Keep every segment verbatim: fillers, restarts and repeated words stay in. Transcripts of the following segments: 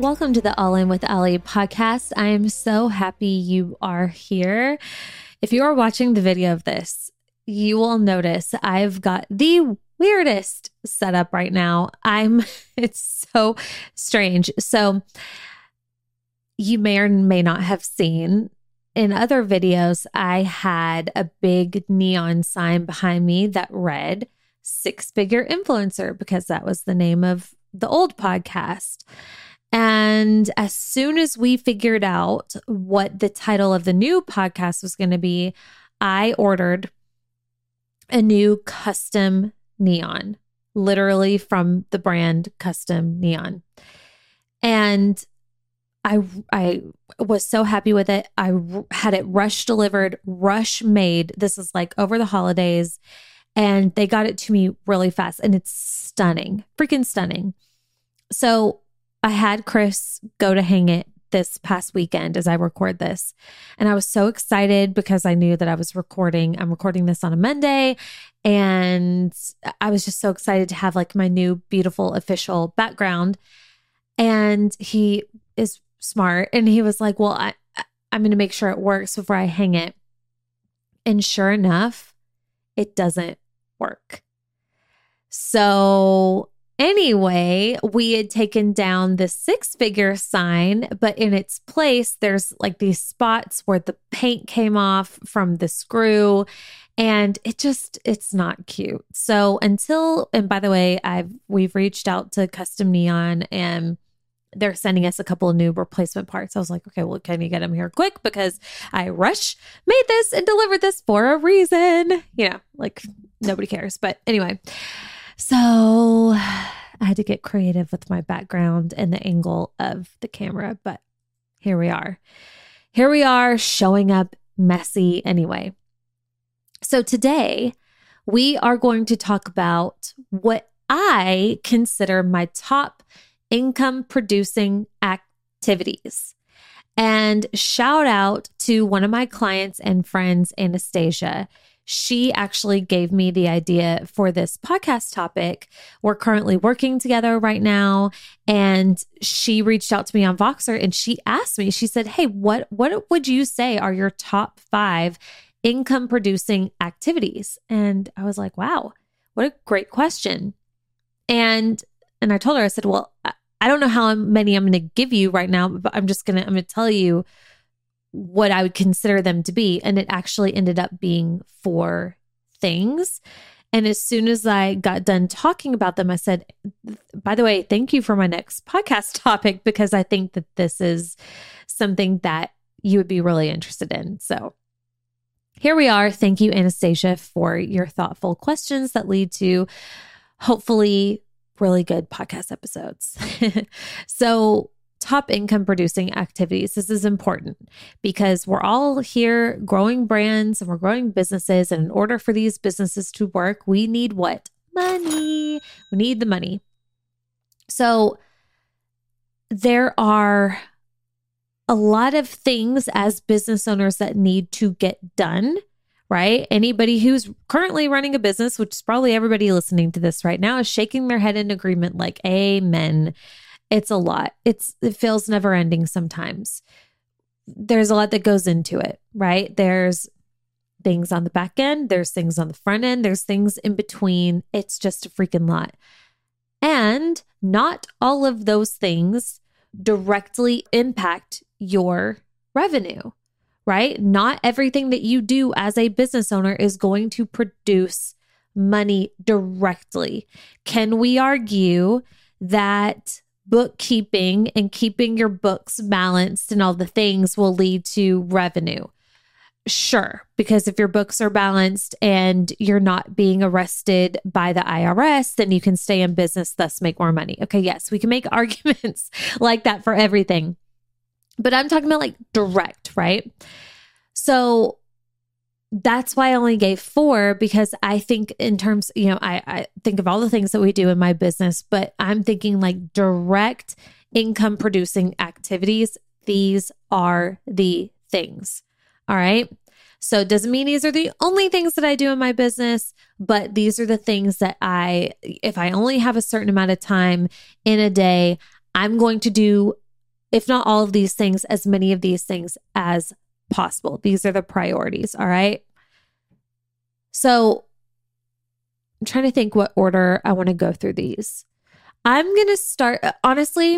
Welcome to the All In with Ali podcast. I am so happy you are here. If you are watching the video of this, you will notice I've got the weirdest setup right now. I'm, it's so strange. So you may or may not have seen in other videos, I had a big neon sign behind me that read Six Figure Influencer because that was the name of the old podcast. And as soon as we figured out what the title of the new podcast was going to be, I ordered a new custom neon, literally from the brand Custom Neon. And I I was so happy with it. I had it rush delivered, rush made. This is like over the holidays, and they got it to me really fast, and it's stunning, freaking stunning. So I had Chris go to hang it this past weekend as I record this. And I was so excited because I knew that I was recording. I'm recording this on a Monday. And I was just so excited to have like my new beautiful official background. And he is smart. And he was like, well, I, I'm going to make sure it works before I hang it. And sure enough, it doesn't work. So anyway, we had taken down the six figure sign, but in its place, there's like these spots where the paint came off from the screw, and it just, it's not cute. So until, and by the way, I've, we've reached out to Custom Neon and they're sending us a couple of new replacement parts. I was like, okay, well, can you get them here quick? Because I rush made this and delivered this for a reason. You know, like nobody cares. But anyway, so I had to get creative with my background and the angle of the camera, but here we are. Here we are showing up messy anyway. So today we are going to talk about what I consider my top income producing activities. And shout out to one of my clients and friends, Anastasia. She actually gave me the idea for this podcast topic. We're currently working together right now. And she reached out to me on Voxer and she asked me, she said, hey, what, what would you say are your top five income producing activities? And I was like, wow, what a great question. And, and I told her, I said, well, I, I don't know how many I'm going to give you right now, but I'm just going to, I'm going to tell you what I would consider them to be. And it actually ended up being four things. And as soon as I got done talking about them, I said, by the way, thank you for my next podcast topic, because I think that this is something that you would be really interested in. So here we are. Thank you, Anastasia, for your thoughtful questions that lead to hopefully really good podcast episodes. So top income producing activities. This is important because we're all here growing brands and we're growing businesses. And in order for these businesses to work, we need what? Money. We need the money. So there are a lot of things as business owners that need to get done, right? Anybody who's currently running a business, which is probably everybody listening to this right now, is shaking their head in agreement like, amen. It's a lot. It's, it feels never ending sometimes. There's a lot that goes into it, right? There's things on the back end. There's things on the front end. There's things in between. It's just a freaking lot. And not all of those things directly impact your revenue, right? Not everything that you do as a business owner is going to produce money directly. Can we argue that bookkeeping and keeping your books balanced and all the things will lead to revenue? Sure, because if your books are balanced and you're not being arrested by the I R S, then you can stay in business, thus make more money. Okay, yes, we can make arguments like that for everything. But I'm talking about like direct, right? So that's why I only gave four, because I think in terms, you know, I, I think of all the things that we do in my business, but I'm thinking like direct income producing activities. These are the things. All right. So it doesn't mean these are the only things that I do in my business, but these are the things that I, if I only have a certain amount of time in a day, I'm going to do if not all of these things, as many of these things as possible. These are the priorities. All right. So I'm trying to think what order I want to go through these. I'm going to start, honestly,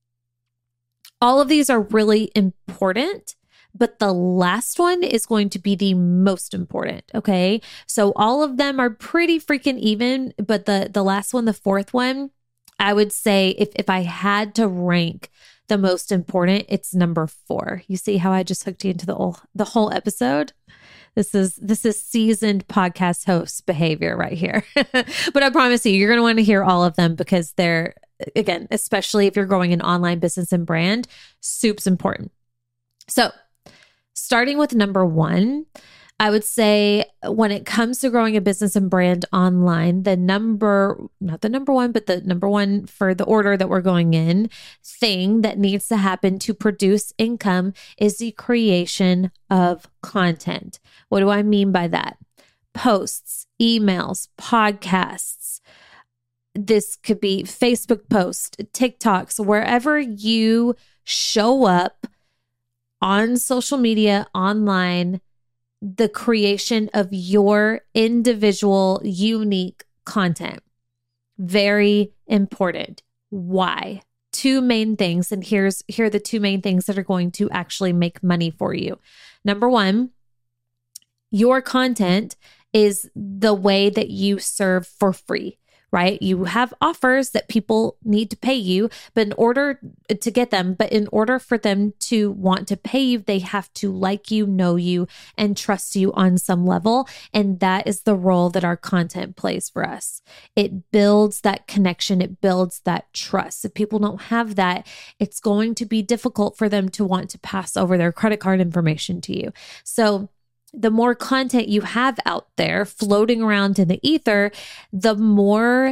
all of these are really important, but the last one is going to be the most important. Okay. So all of them are pretty freaking even, but the, the last one, the fourth one, I would say if, if I had to rank the most important, it's number four. You see how I just hooked you into the whole, the whole episode? This is, this is seasoned podcast host behavior right here. But I promise you, you're going to want to hear all of them because they're, again, especially if you're growing an online business and brand, soup's important. So starting with number one, I would say when it comes to growing a business and brand online, the number, not the number one, but the number one for the order that we're going in thing that needs to happen to produce income is the creation of content. What do I mean by that? Posts, emails, podcasts. This could be Facebook posts, TikToks, wherever you show up on social media, online, the creation of your individual, unique content. Very important. Why? Two main things. And here's, here are the two main things that are going to actually make money for you. Number one, your content is the way that you serve for free, right? You have offers that people need to pay you, but in order to get them, but in order for them to want to pay you, they have to like you, know you, and trust you on some level. And that is the role that our content plays for us. It builds that connection. It builds that trust. If people don't have that, it's going to be difficult for them to want to pass over their credit card information to you. So the more content you have out there floating around in the ether, the more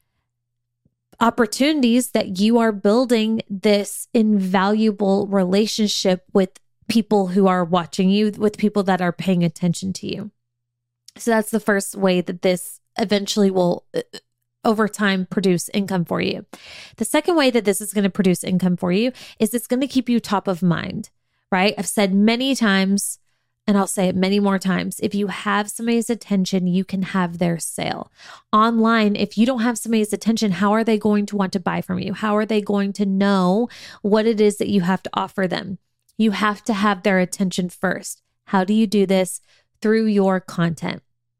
opportunities that you are building this invaluable relationship with people who are watching you, with people that are paying attention to you. So that's the first way that this eventually will, over time, produce income for you. The second way that this is going to produce income for you is it's going to keep you top of mind, right? I've said many times, and I'll say it many more times, if you have somebody's attention, you can have their sale. Online, if you don't have somebody's attention, how are they going to want to buy from you? How are they going to know what it is that you have to offer them? You have to have their attention first. How do you do this? Through your content.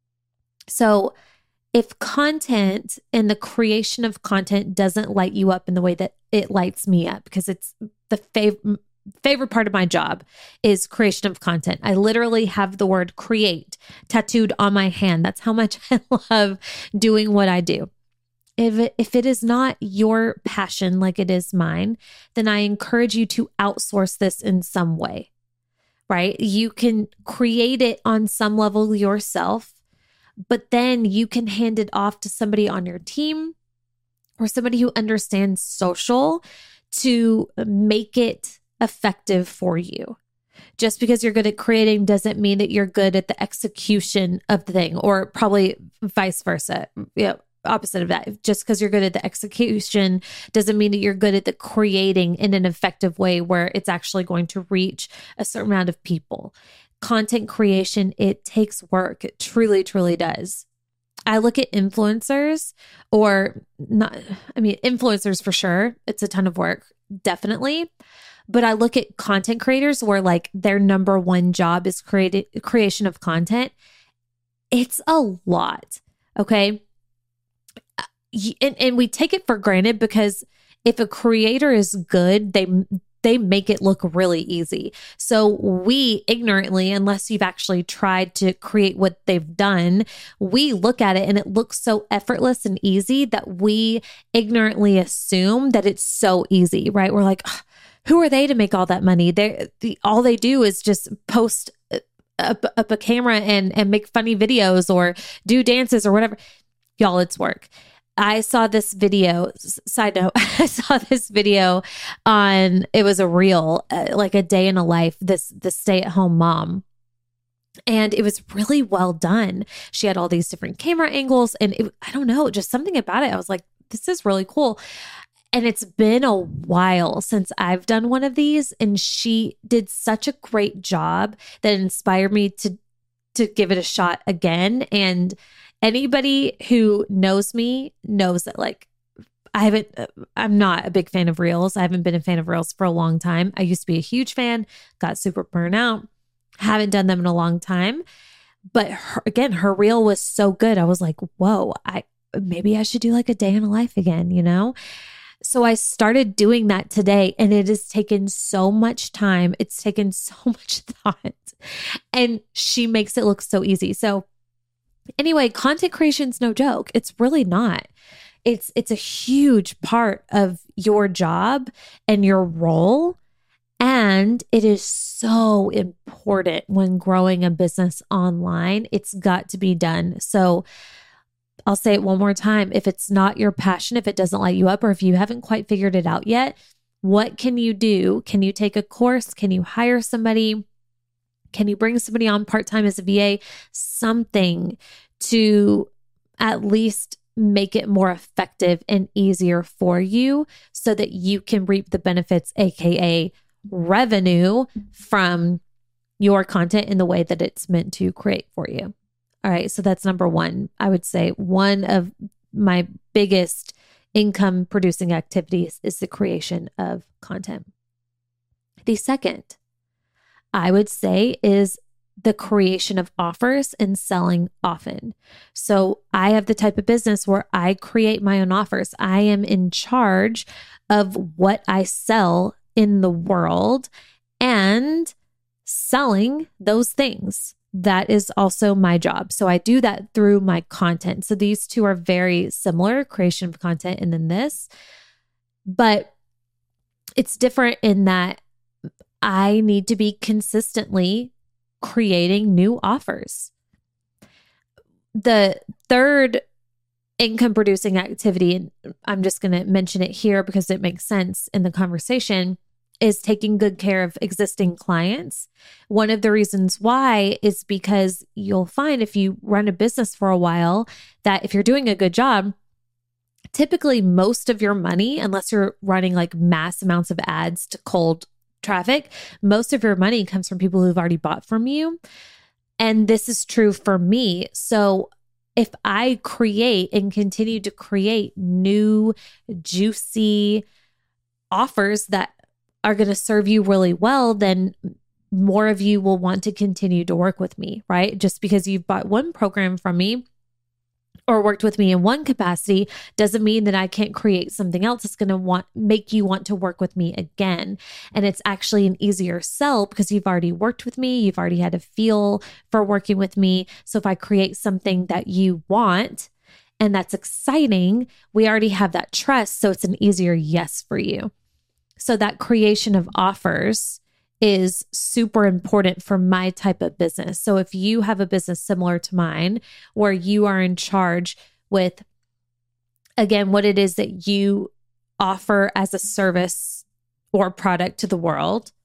So if content and the creation of content doesn't light you up in the way that it lights me up, because it's the favorite, favorite part of my job is creation of content. I literally have the word create tattooed on my hand. That's how much I love doing what I do. If it, if it is not your passion like it is mine, then I encourage you to outsource this in some way, right? You can create it on some level yourself, but then you can hand it off to somebody on your team or somebody who understands social to make it effective for you. Just because you're good at creating doesn't mean that you're good at the execution of the thing, or probably vice versa. Yeah, opposite of that. Just because you're good at the execution doesn't mean that you're good at the creating in an effective way where it's actually going to reach a certain amount of people. Content creation, it takes work. It truly, truly does. I look at influencers or not, I mean, influencers for sure. It's a ton of work, definitely. But I look at content creators where like their number one job is created creation of content. It's a lot. Okay. And, and we take it for granted because if a creator is good, they they make it look really easy. So we ignorantly, unless you've actually tried to create what they've done, we look at it and it looks so effortless and easy that we ignorantly assume that it's so easy, right? We're like, who are they to make all that money? They the all they do is just post up, up a camera and and make funny videos or do dances or whatever. Y'all, it's work. I saw this video, side note, I saw this video on, it was a reel, uh, like a day in a life, this, this stay-at-home mom. And it was really well done. She had all these different camera angles and it, I don't know, just something about it. I was like, this is really cool. And it's been a while since I've done one of these, and she did such a great job that inspired me to to give it a shot again. And anybody who knows me knows that like I haven't, I'm not a big fan of reels. I haven't been a fan of reels for a long time. I used to be a huge fan, got super burnt out, haven't done them in a long time. But her, again, her reel was so good. I was like, whoa, I maybe I should do like a day in a life again, you know? So I started doing that today, and it has taken so much time. It's taken so much thought, and she makes it look so easy. So anyway, content creation's no joke. It's really not. It's, it's a huge part of your job and your role. And it is so important when growing a business online. It's got to be done. So I'll say it one more time. If it's not your passion, if it doesn't light you up, or if you haven't quite figured it out yet, what can you do? Can you take a course? Can you hire somebody? Can you bring somebody on part-time as a V A? Something to at least make it more effective and easier for you so that you can reap the benefits, A K A revenue, from your content in the way that it's meant to create for you. All right, so that's number one. I would say one of my biggest income producing activities is the creation of content. The second, I would say, is the creation of offers and selling often. So I have the type of business where I create my own offers. I am in charge of what I sell in the world and selling those things. That is also my job. So I do that through my content. So these two are very similar, creation of content and then this. But it's different in that I need to be consistently creating new offers. The third income producing activity, and I'm just going to mention it here because it makes sense in the conversation, is taking good care of existing clients. One of the reasons why is because you'll find if you run a business for a while that if you're doing a good job, typically most of your money, unless you're running like mass amounts of ads to cold traffic, most of your money comes from people who've already bought from you. And this is true for me. So if I create and continue to create new, juicy offers that are going to serve you really well, then more of you will want to continue to work with me, right? Just because you've bought one program from me or worked with me in one capacity doesn't mean that I can't create something else that's going to want make you want to work with me again. And it's actually an easier sell because you've already worked with me. You've already had a feel for working with me. So if I create something that you want and that's exciting, we already have that trust. So it's an easier yes for you. So that creation of offers is super important for my type of business. So if you have a business similar to mine, where you are in charge with, again, what it is that you offer as a service or product to the world,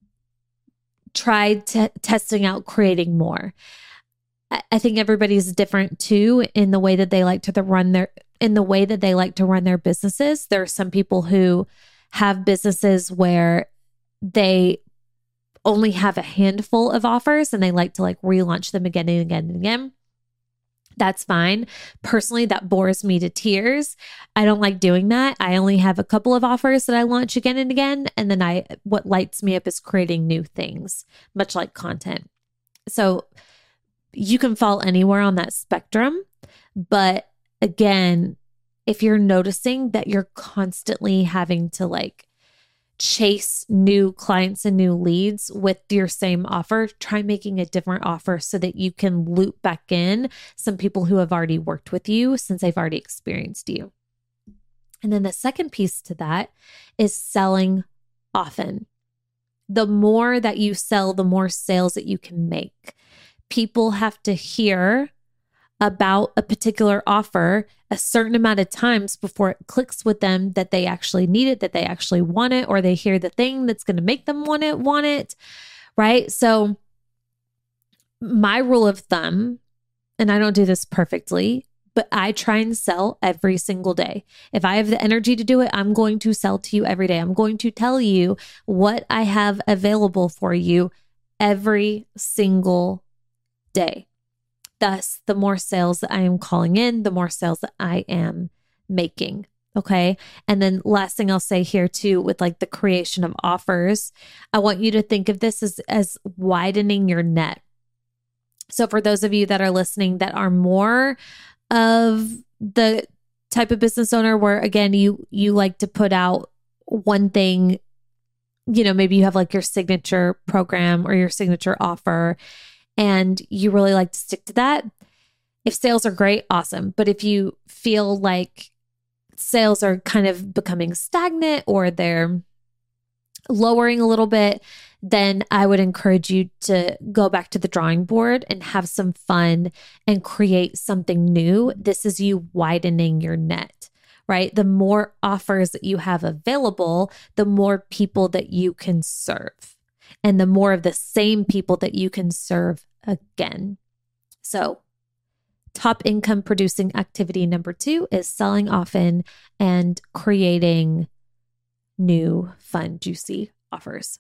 try t- testing out creating more. I-, I think everybody's different too in the way that they like to run their in the way that they like to run their businesses. There are some people who have businesses where they only have a handful of offers and they like to like relaunch them again and again and again. That's fine. Personally, that bores me to tears. I don't like doing that. I only have a couple of offers that I launch again and again. And then I, what lights me up is creating new things, much like content. So you can fall anywhere on that spectrum. But again, if you're noticing that you're constantly having to like chase new clients and new leads with your same offer, try making a different offer so that you can loop back in some people who have already worked with you since they've already experienced you. And then the second piece to that is selling often. The more that you sell, the more sales that you can make. People have to hear about a particular offer a certain amount of times before it clicks with them that they actually need it, that they actually want it, or they hear the thing that's going to make them want it, want it, right? So my rule of thumb, and I don't do this perfectly, but I try and sell every single day. If I have the energy to do it, I'm going to sell to you every day. I'm going to tell you what I have available for you every single day. Thus, the more sales that I am calling in, the more sales that I am making. Okay. And then last thing I'll say here too, with like the creation of offers, I want you to think of this as, as widening your net. So for those of you that are listening that are more of the type of business owner where, again, you, you like to put out one thing, you know, maybe you have like your signature program or your signature offer, and you really like to stick to that. If sales are great, awesome. But if you feel like sales are kind of becoming stagnant or they're lowering a little bit, then I would encourage you to go back to the drawing board and have some fun and create something new. This is you widening your net, right? The more offers that you have available, the more people that you can serve, and the more of the same people that you can serve again. So top income producing activity number two is selling often and creating new, fun, juicy offers.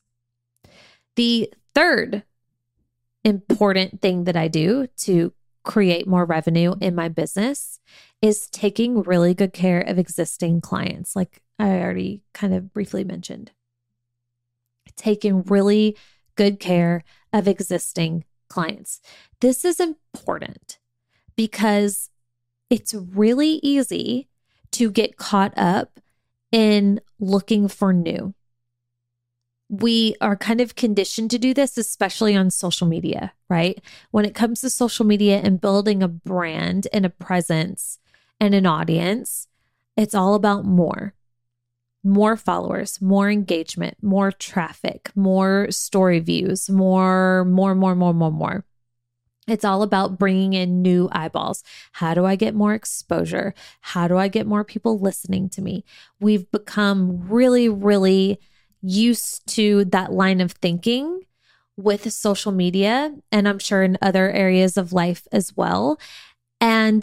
The third important thing that I do to create more revenue in my business is taking really good care of existing clients, like I already kind of briefly mentioned. Taking really good care of existing clients. This is important because it's really easy to get caught up in looking for new. We are kind of conditioned to do this, especially on social media, right? When it comes to social media and building a brand and a presence and an audience, it's all about more. More followers, more engagement, more traffic, more story views, more, more, more, more, more, more. It's all about bringing in new eyeballs. How do I get more exposure? How do I get more people listening to me? We've become really, really used to that line of thinking with social media, and I'm sure in other areas of life as well. And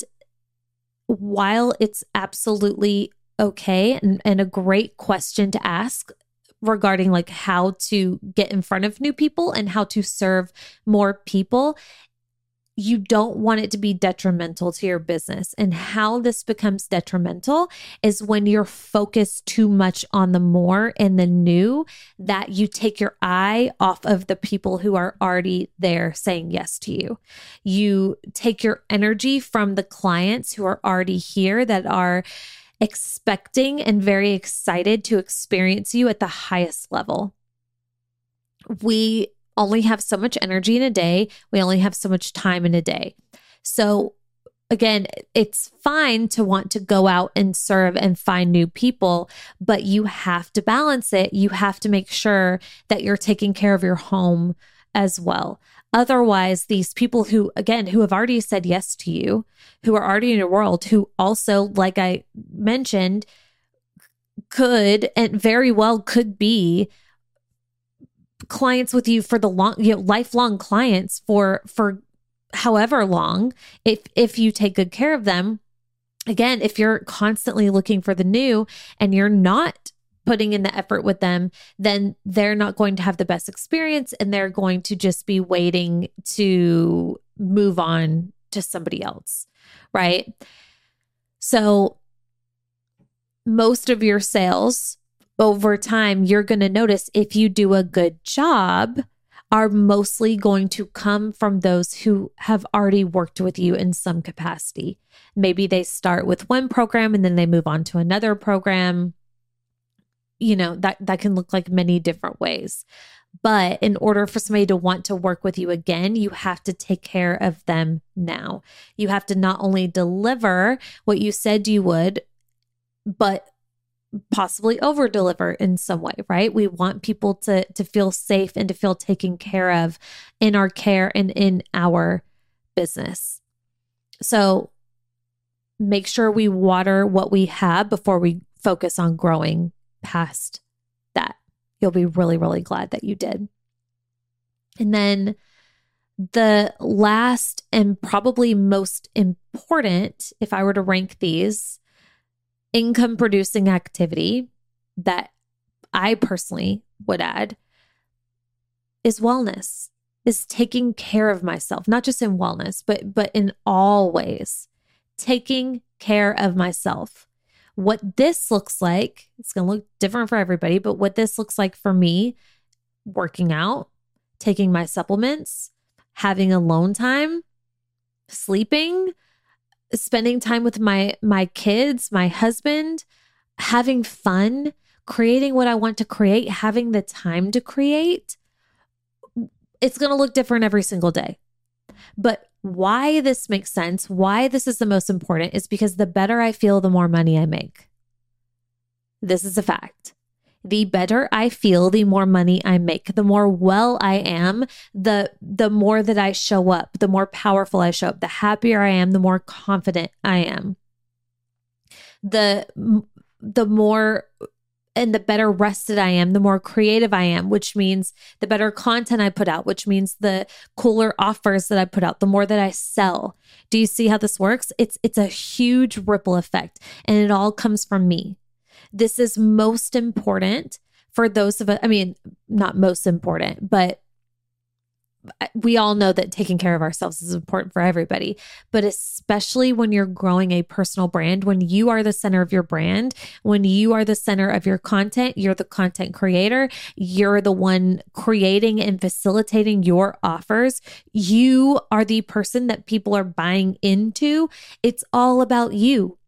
while it's absolutely okay and, and a great question to ask regarding like how to get in front of new people and how to serve more people, you don't want it to be detrimental to your business. And how this becomes detrimental is when you're focused too much on the more and the new, that you take your eye off of the people who are already there saying yes to you. You take your energy from the clients who are already here that are expecting and very excited to experience you at the highest level. We only have so much energy in a day. We only have so much time in a day. So again, it's fine to want to go out and serve and find new people, but you have to balance it. You have to make sure that you're taking care of your home as well. Otherwise, these people who, again, who have already said yes to you, who are already in your world, who also, like I mentioned, could and very well could be clients with you for the long, you know, lifelong clients for, for however long, if, if you take good care of them. Again, if you're constantly looking for the new and you're not putting in the effort with them, then they're not going to have the best experience and they're going to just be waiting to move on to somebody else, right? So most of your sales over time, you're going to notice, if you do a good job, are mostly going to come from those who have already worked with you in some capacity. Maybe they start with one program and then they move on to another program. You know, that, that can look like many different ways. But in order for somebody to want to work with you again, you have to take care of them now. You have to not only deliver what you said you would, but possibly over deliver in some way, right? We want people to, to feel safe and to feel taken care of in our care and in our business. So make sure we water what we have before we focus on growing past that. You'll be really, really glad that you did. And then The last and probably most important, if I were to rank these, income producing activity that I personally would add is wellness, is taking care of myself, not just in wellness, but, but in all ways, taking care of myself. What this looks like, it's going to look different for everybody, but what this looks like for me, working out, taking my supplements, having alone time, sleeping, spending time with my, my kids, my husband, having fun, creating what I want to create, having the time to create. It's going to look different every single day. But why this makes sense, why this is the most important, is because the better I feel, the more money I make. This is a fact. The better I feel, the more money I make. The more well I am, the, the more that I show up, the more powerful I show up, the happier I am, the more confident I am. The, the more and the better rested I am, the more creative I am, which means the better content I put out, which means the cooler offers that I put out, the more that I sell. Do you see how this works? It's, it's a huge ripple effect, and it all comes from me. This is most important for those of us, I mean, not most important, but we all know that taking care of ourselves is important for everybody, but especially when you're growing a personal brand, when you are the center of your brand, when you are the center of your content, you're the content creator, you're the one creating and facilitating your offers. You are the person that people are buying into. It's all about you.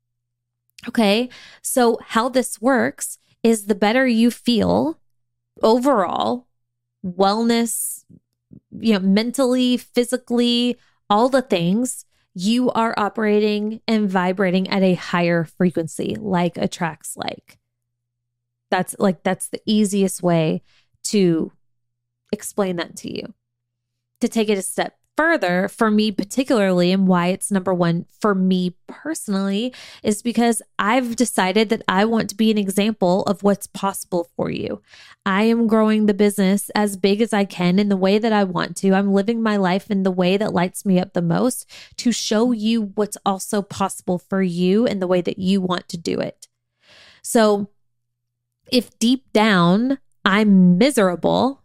Okay. So how this works is the better you feel overall, wellness, you know, mentally, physically, all the things, you are operating and vibrating at a higher frequency, like attracts like. That's like, that's the easiest way to explain that to you. To take it a step further, for me particularly, and why it's number one for me personally, is because I've decided that I want to be an example of what's possible for you. I am growing the business as big as I can in the way that I want to. I'm living my life in the way that lights me up the most to show you what's also possible for you in the way that you want to do it. So if deep down I'm miserable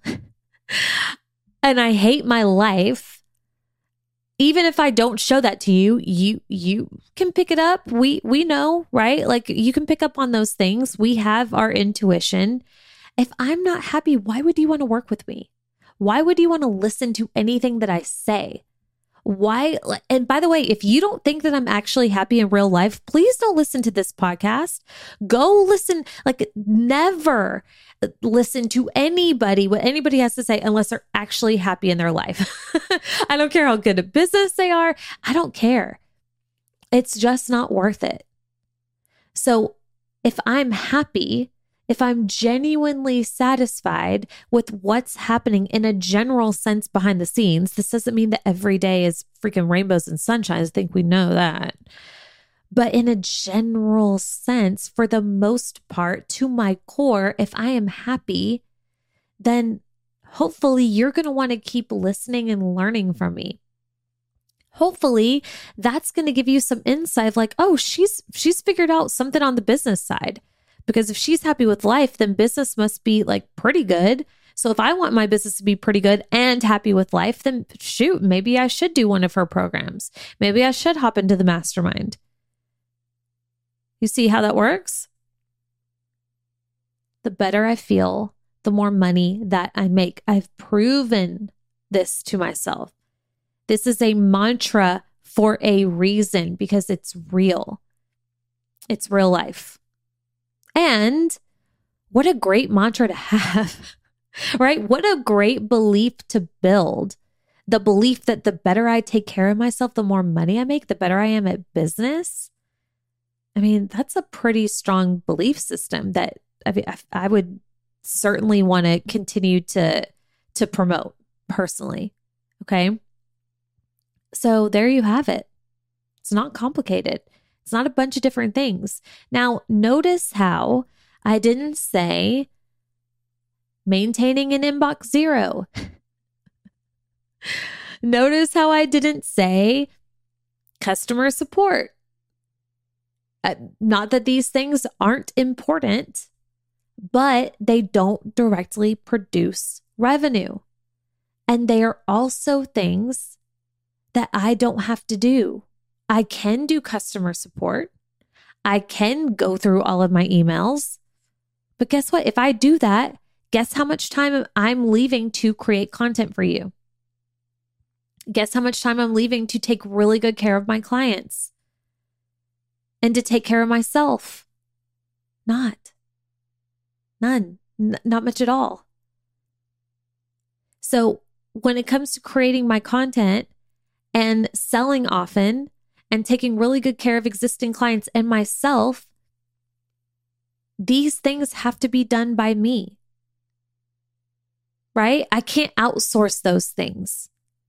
and I hate my life, even if I don't show that to you, you you can pick it up. We we know, right? Like, you can pick up on those things. We have our intuition. If I'm not happy, why would you want to work with me? Why would you want to listen to anything that I say? Why? And by the way, if you don't think that I'm actually happy in real life, please don't listen to this podcast. Go listen, like, never listen to anybody, what anybody has to say, unless they're actually happy in their life. I don't care how good a business they are. I don't care. It's just not worth it. So if I'm happy, if I'm genuinely satisfied with what's happening in a general sense behind the scenes, this doesn't mean that every day is freaking rainbows and sunshine. I think we know that. But in a general sense, for the most part, to my core, if I am happy, then hopefully you're going to want to keep listening and learning from me. Hopefully that's going to give you some insight, like, oh, she's she's figured out something on the business side. Because if she's happy with life, then business must be like pretty good. So if I want my business to be pretty good and happy with life, then shoot, maybe I should do one of her programs. Maybe I should hop into the mastermind. You see how that works? The better I feel, the more money that I make. I've proven this to myself. This is a mantra for a reason, because it's real. It's real life. And what a great mantra to have, right? What a great belief to build. The belief that the better I take care of myself, the more money I make, the better I am at business. I mean, that's a pretty strong belief system that I mean, I would certainly want to continue to, to promote personally. Okay. So there you have it. It's not complicated. It's not a bunch of different things. Now, notice how I didn't say maintaining an inbox zero. Notice how I didn't say customer support. Uh, not that these things aren't important, but they don't directly produce revenue. And they are also things that I don't have to do. I can do customer support. I can go through all of my emails. But guess what? If I do that, guess how much time I'm leaving to create content for you? Guess how much time I'm leaving to take really good care of my clients and to take care of myself? Not. None. N- not much at all. So when it comes to creating my content and selling often and taking really good care of existing clients and myself, these things have to be done by me, right? I can't outsource those things.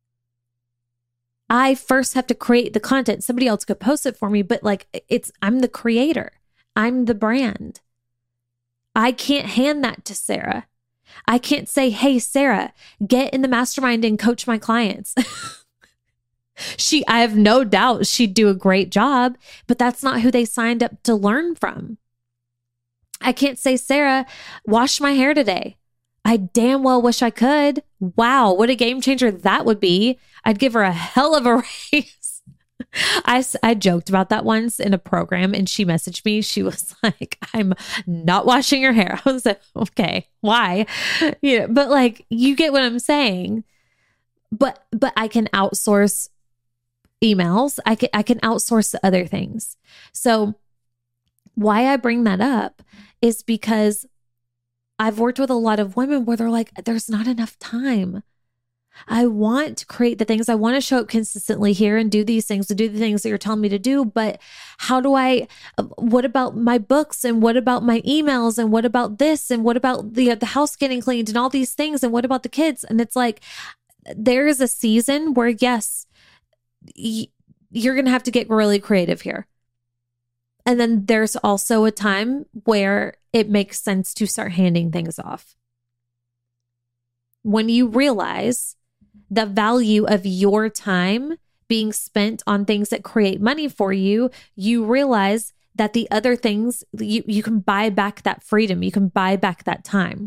I first have to create the content. Somebody else could post it for me, but like it's, I'm the creator. I'm the brand. I can't hand that to Sarah. I can't say, hey, Sarah, get in the mastermind and coach my clients. She, I have no doubt she'd do a great job, but that's not who they signed up to learn from. I can't say, Sarah, wash my hair today. I damn well wish I could. Wow, what a game changer that would be. I'd give her a hell of a raise. I, I joked about that once in a program and she messaged me. She was like, I'm not washing your hair. I was like, okay, why? You know, but like, you get what I'm saying. But, but I can outsource emails. I can, I can outsource other things. So why I bring that up is because I've worked with a lot of women where they're like, there's not enough time. I want to create the things. I want to show up consistently here and do these things, to do the things that you're telling me to do. But how do I, what about my books? And what about my emails? And what about this? And what about the, the house getting cleaned and all these things? And what about the kids? And it's like, there is a season where, yes, y- you're going to have to get really creative here. And then there's also a time where it makes sense to start handing things off. When you realize the value of your time being spent on things that create money for you, you realize that the other things, you, you can buy back that freedom. You can buy back that time.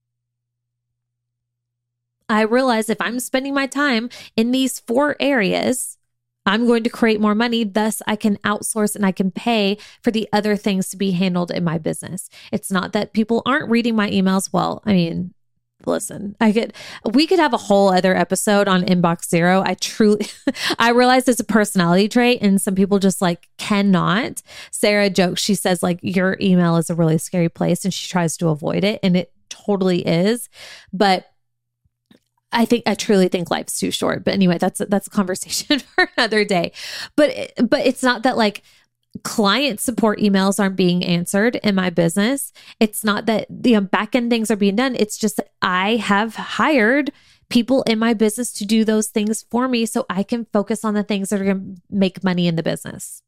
I realize if I'm spending my time in these four areas, I'm going to create more money. Thus, I can outsource and I can pay for the other things to be handled in my business. It's not that people aren't reading my emails. Well, I mean, listen, I could, we could have a whole other episode on inbox zero. I truly, I realize it's a personality trait and some people just like cannot. Sarah jokes, she says like, your email is a really scary place and she tries to avoid it. And it totally is. But I think, I truly think life's too short. But anyway, that's, that's a conversation for another day. But, but it's not that like, client support emails aren't being answered in my business. It's not that the you know, back end things are being done. It's just that I have hired people in my business to do those things for me so I can focus on the things that are going to make money in the business.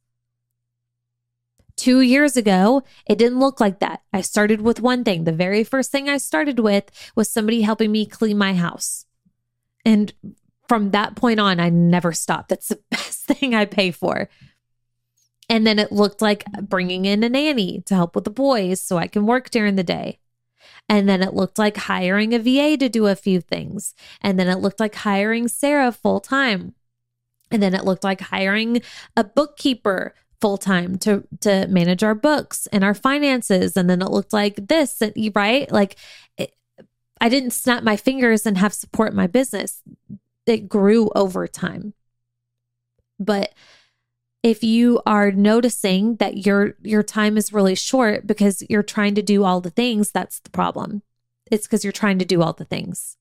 Two years ago, it didn't look like that. I started with one thing. The very first thing I started with was somebody helping me clean my house. And from that point on, I never stopped. That's the best thing I pay for. And then it looked like bringing in a nanny to help with the boys so I can work during the day. And then it looked like hiring a V A to do a few things. And then it looked like hiring Sarah full time. And then it looked like hiring a bookkeeper full time to, to manage our books and our finances. And then it looked like this, right? Like it, I didn't snap my fingers and have support in my business. It grew over time. But if you are noticing that your your time is really short because you're trying to do all the things, that's the problem. It's because you're trying to do all the things.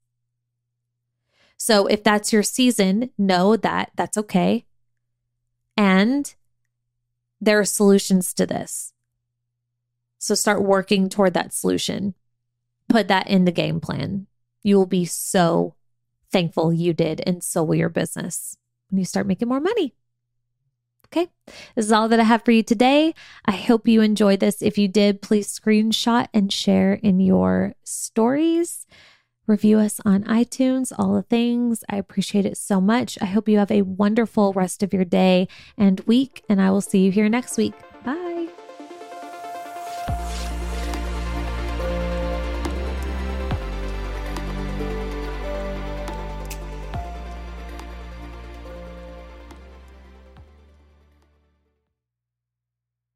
So if that's your season, know that that's okay. And there are solutions to this. So start working toward that solution. Put that in the game plan. You will be so thankful you did, and so will your business when you start making more money. Okay, this is all that I have for you today. I hope you enjoyed this. If you did, please screenshot and share in your stories. review us on iTunes, all the things. I appreciate it so much. I hope you have a wonderful rest of your day and week, and I will see you here next week.